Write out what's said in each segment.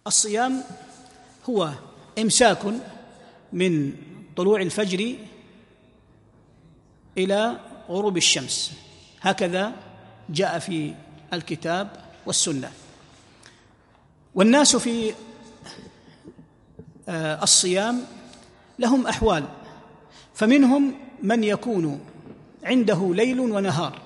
الصيام هو إمساك من طلوع الفجر إلى غروب الشمس، هكذا جاء في الكتاب والسنة. والناس في الصيام لهم أحوال، فمنهم من يكون عنده ليل ونهار،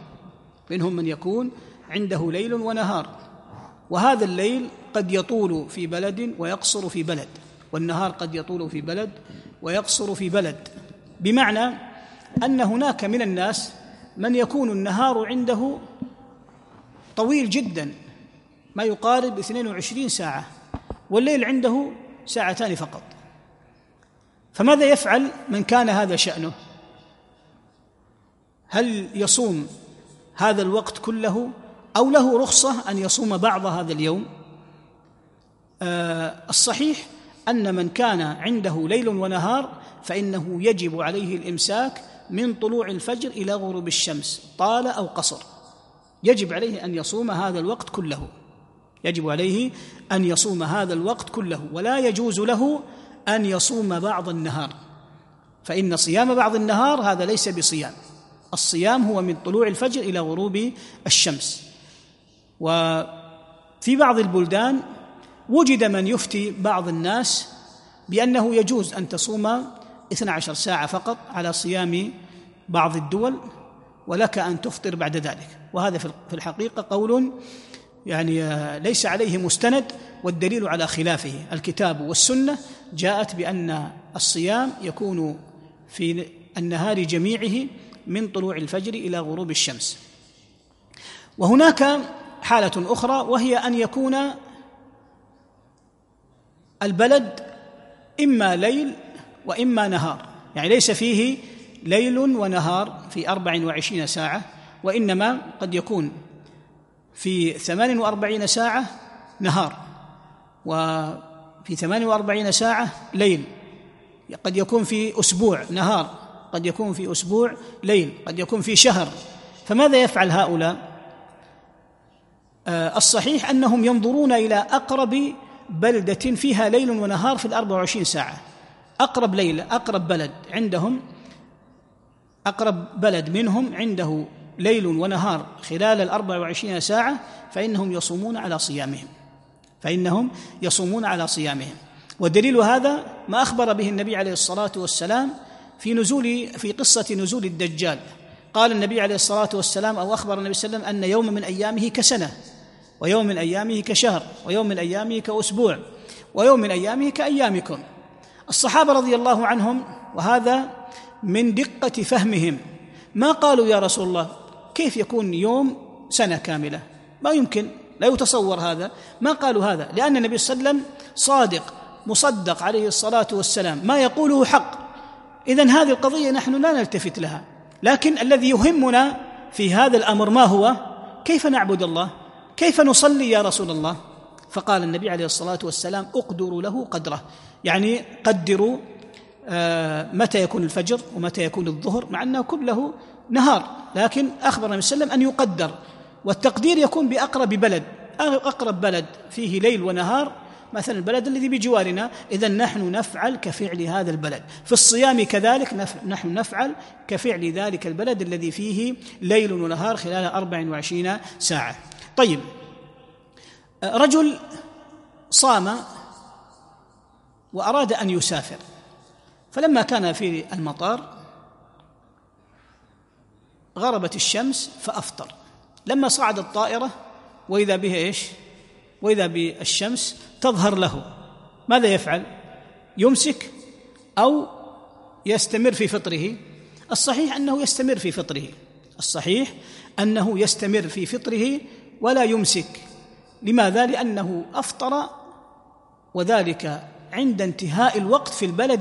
وهذا الليل قد يطول في بلد ويقصر في بلد، والنهار قد يطول في بلد ويقصر في بلد، بمعنى أن هناك من الناس من يكون النهار عنده طويل جدا ما يقارب 22 ساعة، والليل عنده 2 ساعات فقط. فماذا يفعل من كان هذا شأنه؟ هل يصوم هذا الوقت كله أو له رخصة أن يصوم بعض هذا اليوم؟ الصحيح أن من كان عنده ليل ونهار فإنه يجب عليه الإمساك من طلوع الفجر إلى غروب الشمس، طال أو قصر، يجب عليه أن يصوم هذا الوقت كله، ولا يجوز له أن يصوم بعض النهار، فإن صيام بعض النهار هذا ليس بصيام. الصيام هو من طلوع الفجر إلى غروب الشمس. وفي بعض البلدان وجد من يفتي بعض الناس بأنه يجوز أن تصوم 12 ساعة فقط على صيام بعض الدول، ولك أن تفطر بعد ذلك، وهذا في الحقيقة قول ليس عليه مستند، والدليل على خلافه. الكتاب والسنة جاءت بأن الصيام يكون في النهار جميعه من طلوع الفجر إلى غروب الشمس. وهناك حالة أخرى، وهي أن يكون البلد إما ليل وإما نهار، يعني ليس فيه ليل ونهار في 24 ساعة، وإنما قد يكون في 48 ساعة نهار، وفي 48 ساعة ليل، قد يكون في أسبوع نهار، قد يكون في أسبوع ليل، قد يكون في شهر. فماذا يفعل هؤلاء؟ الصحيح أنهم ينظرون إلى أقرب بلدة فيها ليل ونهار في 24 ساعة، أقرب بلد عندهم، أقرب بلد منهم عنده ليل ونهار خلال 24 ساعة، فإنهم يصومون على صيامهم. ودليل هذا ما أخبر به النبي عليه الصلاة والسلام في قصة نزول الدجال. قال النبي عليه الصلاة والسلام، أو أخبر النبي صلى الله عليه وسلم، أن يوم من أيامه كسنة، ويوم من أيامه كشهر، ويوم من أيامه كأسبوع، ويوم من أيامه كأيامكم. الصحابة رضي الله عنهم، وهذا من دقة فهمهم، ما قالوا يا رسول الله كيف يكون يوم سنة كاملة؟ ما يمكن، لا يتصور هذا. ما قالوا هذا، لأن النبي صلى الله عليه وسلم صادق مصدق عليه الصلاة والسلام، ما يقوله حق. إذن هذه القضية نحن لا نلتفت لها، لكن الذي يهمنا في هذا الأمر ما هو؟ كيف نعبد الله؟ كيف نصلي يا رسول الله؟ فقال النبي عليه الصلاة والسلام: اقدروا له قدره، يعني قدروا متى يكون الفجر ومتى يكون الظهر، مع أنه كله نهار، لكن أخبر النبي صلى الله عليه وسلم أن يقدر، والتقدير يكون بأقرب بلد فيه ليل ونهار، مثلا البلد الذي بجوارنا، إذن نحن نفعل كفعل هذا البلد. في الصيام كذلك نحن نفعل كفعل ذلك البلد الذي فيه ليل ونهار خلال 24 ساعة. طيب، رجل صام وأراد أن يسافر، فلما كان في المطار غربت الشمس فأفطر. لما صعد الطائرة وإذا بها وإذا بالشمس تظهر له، ماذا يفعل؟ يمسك أو يستمر في فطره؟ الصحيح أنه يستمر في فطره ولا يمسك. لماذا؟ لأنه أفطر، وذلك عند انتهاء الوقت في البلد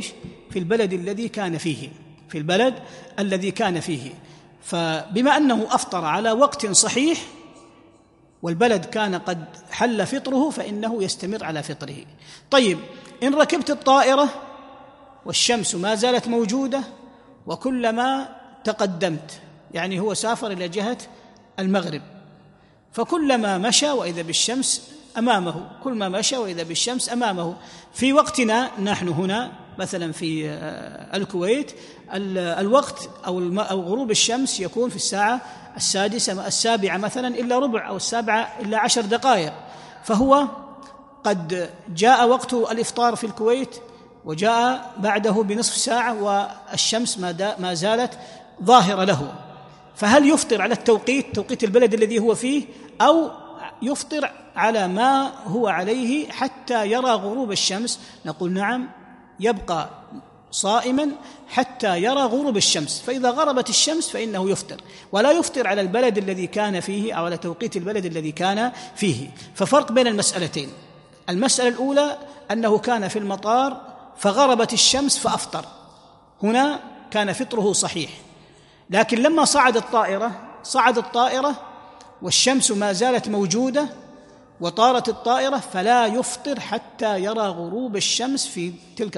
الذي كان فيه. فبما أنه أفطر على وقت صحيح والبلد كان قد حل فطره، فإنه يستمر على فطره. طيب، إن ركبت الطائرة والشمس ما زالت موجودة، وكلما تقدمت، يعني هو سافر إلى جهة المغرب، فكلما مشى وإذا بالشمس أمامه، كل ما مشى وإذا بالشمس أمامه. في وقتنا نحن هنا مثلا في الكويت الوقت أو غروب الشمس يكون في الساعة 6 7 مثلا إلا ربع، أو 7 إلا 10 دقائق، فهو قد جاء وقت الإفطار في الكويت وجاء بعده بنصف ساعة والشمس ما زالت ظاهرة له. فهل يفطر على توقيت البلد الذي هو فيه، أو يفطر على ما هو عليه حتى يرى غروب الشمس؟ نقول نعم، يبقى صائما حتى يرى غروب الشمس، فإذا غربت الشمس فإنه يفطر، ولا يفطر على البلد الذي كان فيه أو على توقيت البلد الذي كان فيه. ففرق بين المسألتين: المسألة الأولى أنه كان في المطار فغربت الشمس فأفطر، هنا كان فطره صحيح. لكن لما صعد الطائرة والشمس ما زالت موجودة وطارت الطائرة، فلا يفطر حتى يرى غروب الشمس في تلك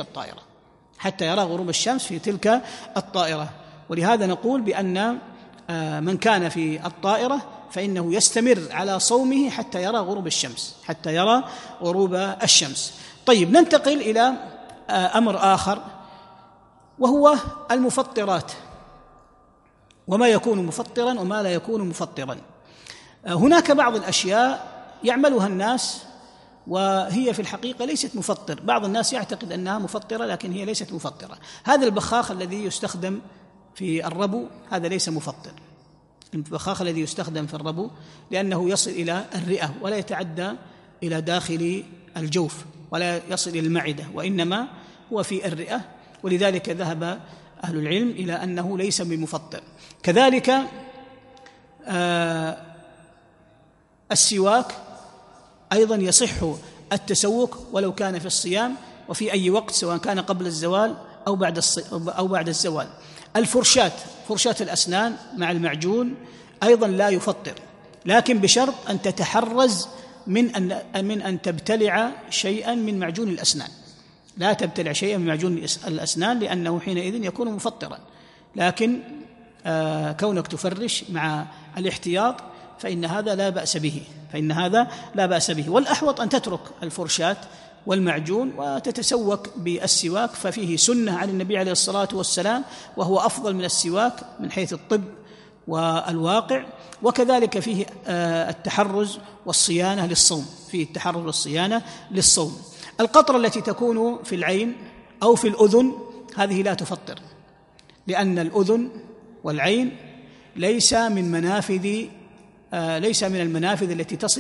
الطائرة، ولهذا نقول بأن من كان في الطائرة فإنه يستمر على صومه حتى يرى غروب الشمس. طيب، ننتقل إلى أمر آخر، وهو المفطرات، وما يكون مفطرا وما لا يكون مفطرا. هناك بعض الأشياء يعملها الناس وهي في الحقيقة ليست مفطر. بعض الناس يعتقد أنها مفطرة لكن هي ليست مفطرة. هذا البخاخ الذي يستخدم في الربو هذا ليس مفطر، البخاخ الذي يستخدم في الربو، لأنه يصل إلى الرئة ولا يتعدى إلى داخل الجوف ولا يصل إلى المعدة، وإنما هو في الرئة، ولذلك ذهب أهل العلم إلى أنه ليس بمفطر. كذلك السواك أيضا يصح التسوك ولو كان في الصيام وفي أي وقت، سواء كان قبل الزوال أو بعد الزوال. فرشاة الأسنان مع المعجون أيضا لا يفطر، لكن بشرط أن تتحرز من أن تبتلع شيئا من معجون الأسنان. لا تبتلع شيئا من معجون الأسنان لأنه حينئذ يكون مفطرا، لكن كونك تفرش مع الاحتياط فإن هذا لا بأس به. والأحوط أن تترك الفرشاة والمعجون وتتسوك بالسواك، ففيه سنة عن النبي عليه الصلاة والسلام، وهو أفضل من السواك من حيث الطب والواقع. وكذلك فيه التحرز والصيانة للصوم. القطرة التي تكون في العين أو في الأذن هذه لا تفطر، لأن الأذن والعين ليس من المنافذ التي تصل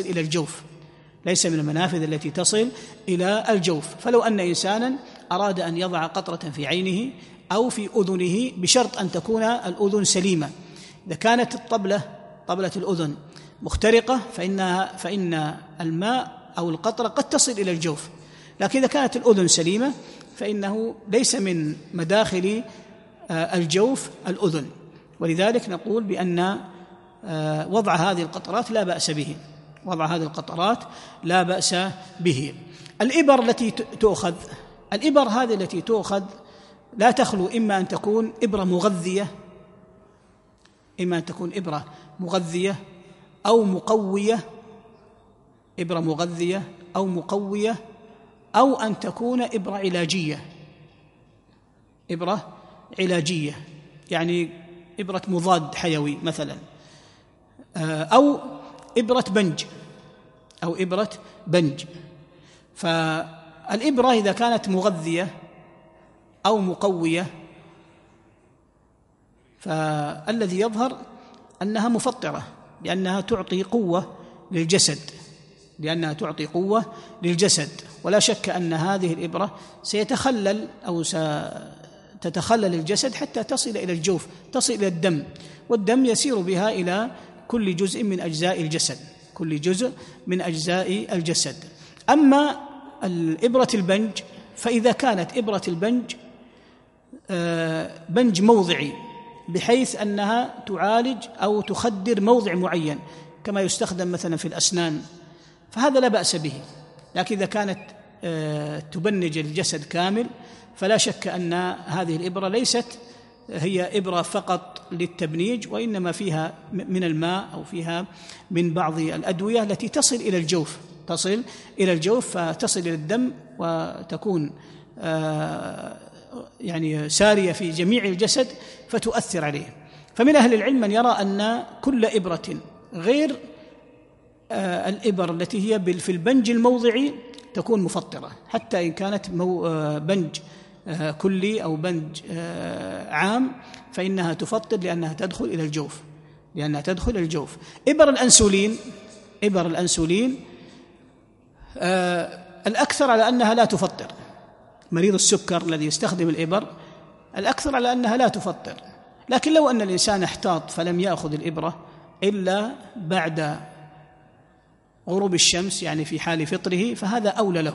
إلى الجوف. فلو أن إنسانا أراد أن يضع قطرة في عينه أو في أذنه بشرط أن تكون الأذن سليمة، إذا كانت طبلة الأذن مخترقة فإن الماء أو القطرة قد تصل إلى الجوف، لكن إذا كانت الأذن سليمة فإنه ليس من مداخل الجوف الأذن. ولذلك نقول بأن وضع هذه القطرات لا بأس به. الإبر التي تؤخذ لا تخلو إما أن تكون إبرة مغذية أو مقوية، أو أن تكون إبرة علاجية، يعني إبرة مضاد حيوي مثلا، أو إبرة بنج. فالإبرة إذا كانت مغذية أو مقوية فالذي يظهر أنها مفطرة، لأنها تعطي قوة للجسد، ولا شك أن هذه الإبرة سيتخلل أو ستتخلل الجسد حتى تصل إلى الجوف، تصل إلى الدم، والدم يسير بها إلى كل جزء من أجزاء الجسد. أما الإبرة البنج فإذا كانت إبرة البنج بنج موضعي، بحيث أنها تعالج أو تخدر موضع معين كما يستخدم مثلا في الأسنان، فهذا لا بأس به. لكن إذا كانت تبنج الجسد كامل فلا شك أن هذه الإبرة ليست هي إبرة فقط للتبنيج، وإنما فيها من الماء أو فيها من بعض الأدوية التي تصل إلى الجوف تصل إلى الجوف فتصل إلى الدم وتكون يعني سارية في جميع الجسد فتؤثر عليه. فمن أهل العلم من يرى أن كل إبرة غير الإبر التي هي في البنج الموضعي تكون مفطرة، حتى إن كانت بنج كلي أو بنج عام فإنها تفطر لأنها تدخل إلى الجوف. إبر الأنسولين الأكثر على أنها لا تفطر. مريض السكر الذي يستخدم الإبر الأكثر على أنها لا تفطر، لكن لو أن الإنسان احتاط فلم يأخذ الإبرة إلا بعد غروب الشمس يعني في حال فطره فهذا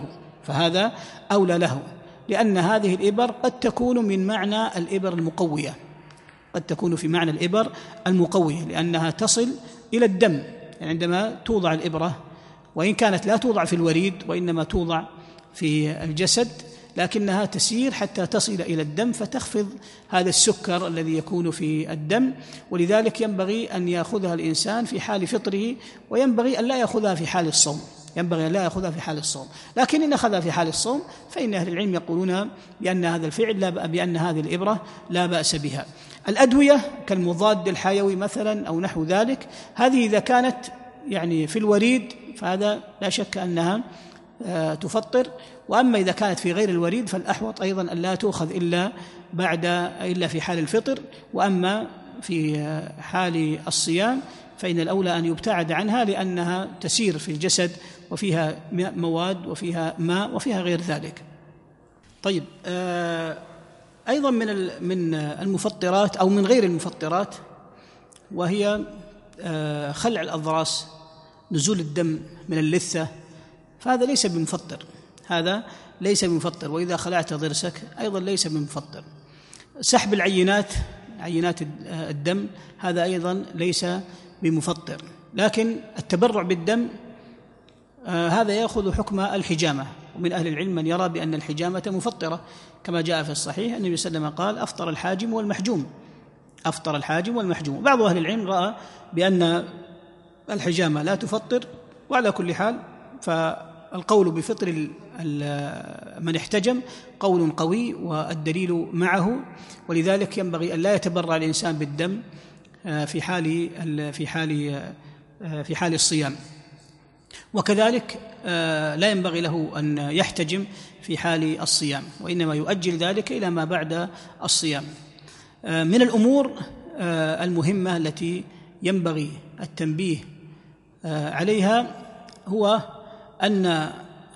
أولى له، لأن هذه الإبر قد تكون من معنى الإبر المقوية، قد تكون في معنى الإبر المقوية لأنها تصل إلى الدم. يعني عندما توضع الإبرة وإن كانت لا توضع في الوريد وإنما توضع في الجسد، لكنها تسير حتى تصل إلى الدم فتخفض هذا السكر الذي يكون في الدم، ولذلك ينبغي أن يأخذها الإنسان في حال فطره، وينبغي أن لا يأخذها في حال الصوم. لكن إن أخذها في حال الصوم فإن أهل العلم يقولون بأن هذا الفعل بأن هذه الإبرة لا بأس بها. الأدوية كالمضاد الحيوي مثلا أو نحو ذلك، هذه إذا كانت يعني في الوريد فهذا لا شك أنها تفطر، وأما إذا كانت في غير الوريد فالأحوط أيضا أن لا تؤخذ إلا في حال الفطر، وأما في حال الصيام فإن الأولى أن يبتعد عنها لأنها تسير في الجسد وفيها مواد وفيها ماء وفيها غير ذلك. طيب، أيضا من المفطرات أو من غير المفطرات وهي خلع الأضراس، نزول الدم من اللثة، فهذا ليس بمفطر، وإذا خلعت ضرسك أيضا ليس بمفطر. سحب عينات الدم هذا أيضا ليس بمفطر، لكن التبرع بالدم هذا يأخذ حكم الحجامة، ومن أهل العلم من يرى بأن الحجامة مفطرة كما جاء في الصحيح النبي صلى الله عليه وسلم قال أفطر الحاجم والمحجوم. بعض أهل العلم رأى بأن الحجامة لا تفطر، وعلى كل حال فالقول بفطر من احتجم قول قوي والدليل معه، ولذلك ينبغي أن لا يتبرع الإنسان بالدم في حال الصيام، وكذلك لا ينبغي له أن يحتجم في حال الصيام، وإنما يؤجل ذلك إلى ما بعد الصيام. من الأمور المهمة التي ينبغي التنبيه عليها هو أن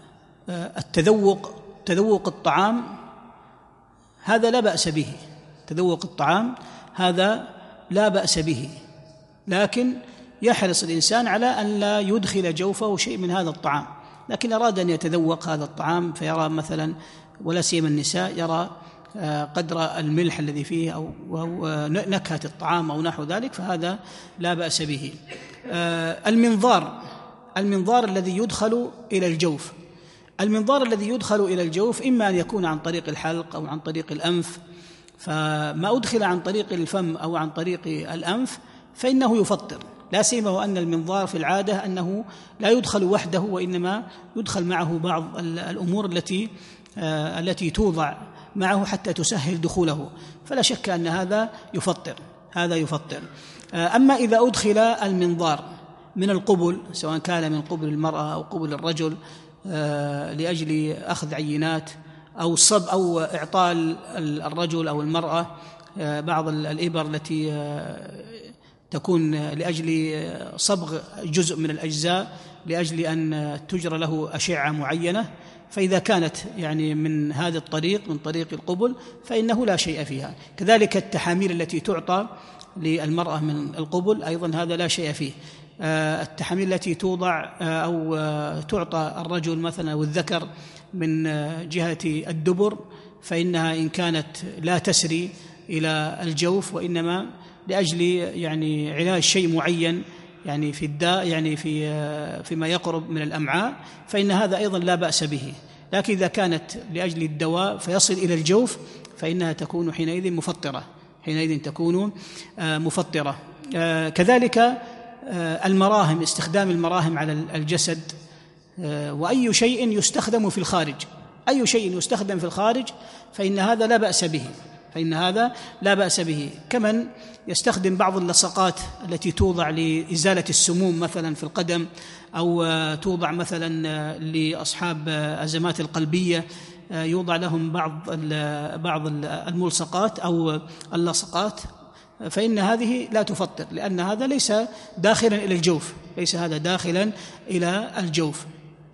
تذوق الطعام هذا لا بأس به، لكن يحرص الإنسان على أن لا يدخل جوفه شيء من هذا الطعام. لكن أراد أن يتذوق هذا الطعام فيرى مثلا، ولا سيما النساء، يرى قدر الملح الذي فيه أو نكهة الطعام أو نحو ذلك، فهذا لا بأس به. المنظار الذي يدخل إلى الجوف إما أن يكون عن طريق الحلق أو عن طريق الأنف، فما أدخل عن طريق الفم أو عن طريق الأنف فإنه يفطر، لا سيما وأن المنظار في العادة أنه لا يدخل وحده، وإنما يدخل معه بعض الأمور التي توضع معه حتى تسهل دخوله، فلا شك أن هذا يفطر. أما إذا أدخل المنظار من القبل، سواء كان من قبل المرأة أو قبل الرجل لأجل أخذ عينات أو صب أو إعطاء الرجل أو المرأة بعض الإبر التي تكون لأجل صبغ جزء من الأجزاء لأجل أن تجرى له أشعة معينة، فإذا كانت يعني من هذا الطريق، من طريق القبل، فإنه لا شيء فيها. كذلك التحاميل التي تعطى للمرأة من القبل أيضا هذا لا شيء فيه. التحاميل التي توضع أو تعطى الرجل مثلا أو الذكر من جهة الدبر، فإنها إن كانت لا تسري إلى الجوف وإنما لأجل يعني علاج شيء معين يعني في الداء، يعني فيما يقرب من الأمعاء، فإن هذا أيضا لا بأس به. لكن إذا كانت لأجل الدواء فيصل إلى الجوف فإنها تكون حينئذ مفطرة. كذلك المراهم، استخدام المراهم على الجسد وأي شيء يستخدم في الخارج، أي شيء يستخدم في الخارج فإن هذا لا بأس به، فإن هذا لا بأس به. كمن يستخدم بعض اللصقات التي توضع لإزالة السموم مثلا في القدم، أو توضع مثلا لأصحاب أزمات القلبية يوضع لهم بعض الملصقات أو اللصقات، فإن هذه لا تفطر، لأن هذا ليس داخلا إلى الجوف، ليس هذا داخلا إلى الجوف.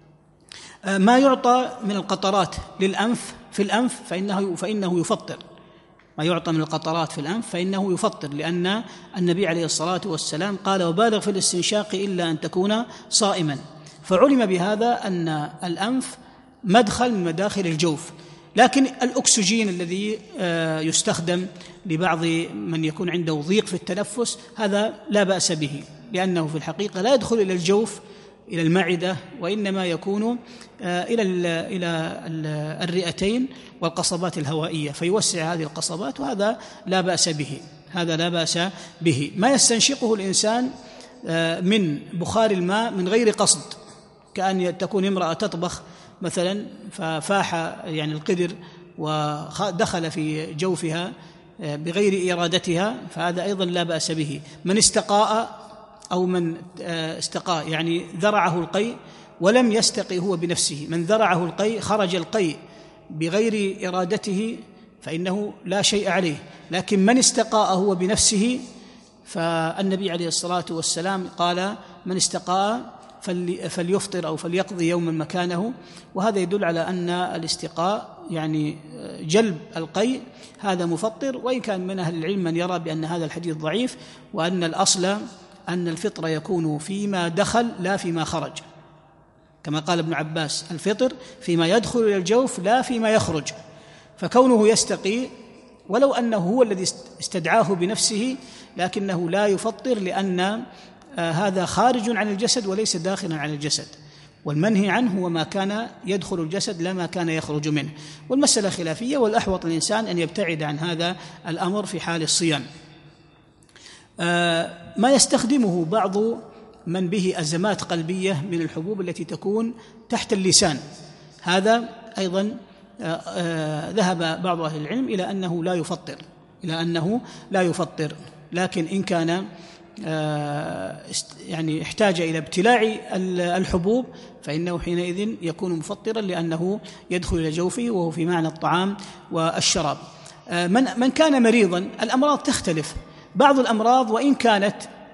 ما يعطى من القطرات للأنف في الأنف فإنه يفطر، ما يعطى من القطرات في الأنف فإنه يفطر، لأن النبي عليه الصلاة والسلام قال: وبالغ في الاستنشاق إلا أن تكون صائما. فعلم بهذا أن الأنف مدخل من مداخل الجوف. لكن الأكسجين الذي يستخدم لبعض من يكون عنده ضيق في التنفس هذا لا بأس به، لأنه في الحقيقة لا يدخل إلى الجوف إلى المعدة، وإنما يكون إلى الرئتين والقصبات الهوائية، فيوسع هذه القصبات، وهذا لا بأس به، هذا لا بأس به. ما يستنشقه الإنسان من بخار الماء من غير قصد، كأن تكون امرأة تطبخ مثلا ففاح يعني القدر ودخل في جوفها بغير إرادتها، فهذا أيضا لا بأس به. من استقاء أو من استقاء يعني ذرعه القيء ولم يستقي هو بنفسه، من ذرعه القيء خرج القيء بغير إرادته فإنه لا شيء عليه. لكن من استقاء هو بنفسه فالنبي عليه الصلاة والسلام قال: من استقاء فليفطر أو فليقضي يوما مكانه. وهذا يدل على أن الاستقاء يعني جلب القيء هذا مفطر، وإن كان من أهل العلم من يرى بأن هذا الحديث ضعيف، وأن الأصل أن الفطر يكون فيما دخل لا فيما خرج، كما قال ابن عباس: الفطر فيما يدخل إلى الجوف لا فيما يخرج. فكونه يستقي ولو أنه هو الذي استدعاه بنفسه لكنه لا يفطر، لأن هذا خارج عن الجسد وليس داخلا عن الجسد، والمنهي عنه هو ما كان يدخل الجسد لا ما كان يخرج منه. والمسألة خلافية، والأحوط الإنسان أن يبتعد عن هذا الأمر في حال الصيام. ما يستخدمه بعض من به أزمات قلبية من الحبوب التي تكون تحت اللسان، هذا أيضا ذهب بعض أهل العلم إلى أنه لا يفطر، لكن إن كان يعني احتاج إلى ابتلاع الحبوب فإنه حينئذ يكون مفطرا، لأنه يدخل إلى جوفه وهو في معنى الطعام والشراب. من كان مريضا، الأمراض تختلف، بعض الأمراض وإن كانت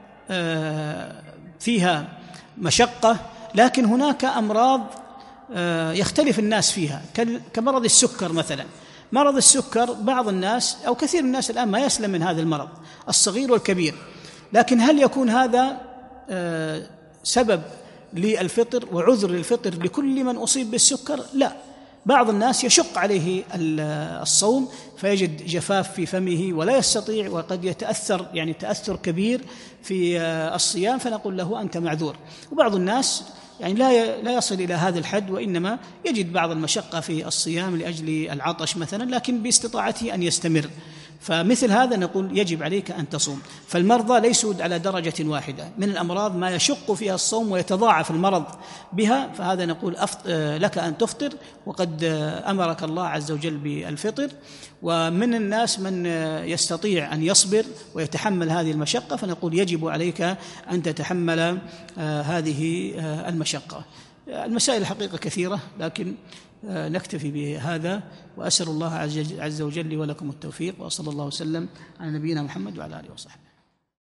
فيها مشقة لكن هناك أمراض يختلف الناس فيها، كمرض السكر مثلا. مرض السكر بعض الناس أو كثير من الناس الآن ما يسلم من هذا المرض، الصغير والكبير، لكن هل يكون هذا سبب للفطر وعذر للفطر لكل من أصيب بالسكر؟ لا، بعض الناس يشق عليه الصوم فيجد جفاف في فمه ولا يستطيع، وقد يتأثر يعني تأثر كبير في الصيام، فنقول له أنت معذور. وبعض الناس يعني لا يصل إلى هذا الحد، وإنما يجد بعض المشقة في الصيام لأجل العطش مثلا، لكن باستطاعته أن يستمر، فمثل هذا نقول يجب عليك أن تصوم. فالمرضى ليسوا على درجة واحدة، من الأمراض ما يشق فيها الصوم ويتضاعف المرض بها، فهذا نقول لك أن تفطر، وقد أمرك الله عز وجل بالفطر. ومن الناس من يستطيع أن يصبر ويتحمل هذه المشقة، فنقول يجب عليك أن تتحمل هذه المشقة. المسائل الحقيقة كثيرة، لكن نكتفي بهذا، وأسأل الله عز وجل ولكم التوفيق، وصلى الله وسلم على نبينا محمد وعلى آله وصحبه.